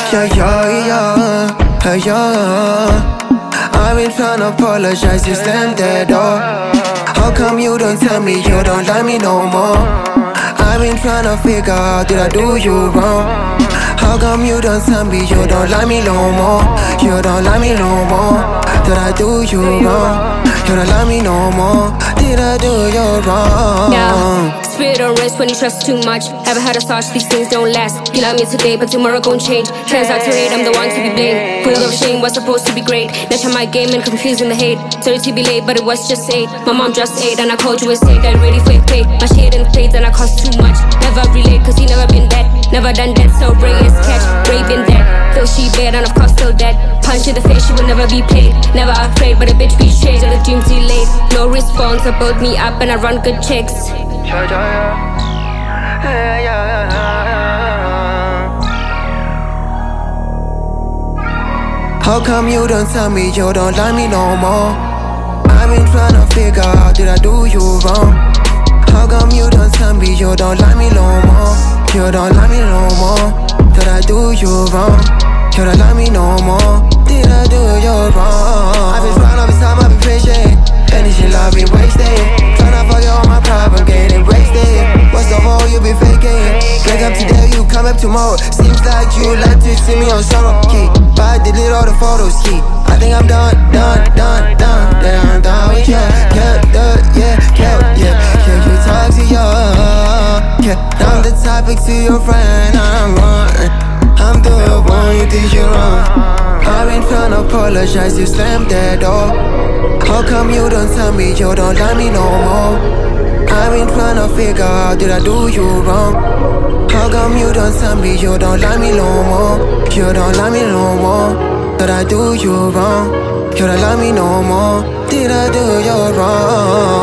yeah. I've been trying to apologize, you slammed that door. How come you don't tell me you don't like me no more? I've been trying to figure out, did I do you wrong? How come you don't tell me you don't like me no more? You don't like me no more. Did I do you wrong? You don't like me no more. Did I do you wrong? Yeah, spirit on rest when you trust too much. Ever had a thought these things don't last? You love me today, but tomorrow gon' change. Turns out to hate, I'm the one to be blamed. Full of shame, was supposed to be great. Now try my game and confusing the hate. Sorry to be late, but it was just 8. My mom just 8 and I called you a sick. I really fake paid. My shade in the plates and I cost too much. Never relate, cause he never been that. Never done that, so Ray is catch. Ray been that. Though she bad and of course still dead. Punch in the face, she will never be played. Never afraid, but a bitch be shade. All the dreams delayed. No response, I build me up and I run good checks. How come you don't tell me you don't like me no more? I've been trying to figure out, did I do you wrong? How come you don't tell me you don't like me no more? You don't like me no more. Did I do you wrong? You don't like me no more. Did I do you wrong? I've been trying all this time, I've been patient. Energy love been wasted. Tryna forget all my problems, getting wasted. What's the hole you be faking? Wake up today, you come up tomorrow. Seems like you like to see me on solo key. But I delete all the photos, key. I think I'm done. Yeah, I'm done with you. Yeah, you talk to you. Yeah, I'm the topic to your friend. I'm the one you think you're wrong. I've been trying to apologize, you slammed that door. How come you don't tell me you don't like me no more? I've been trying to figure out, did I do you wrong? How come you don't tell me you don't like me no more? You don't like me no more. Did I do you wrong? You don't like me no more. Did I do you wrong?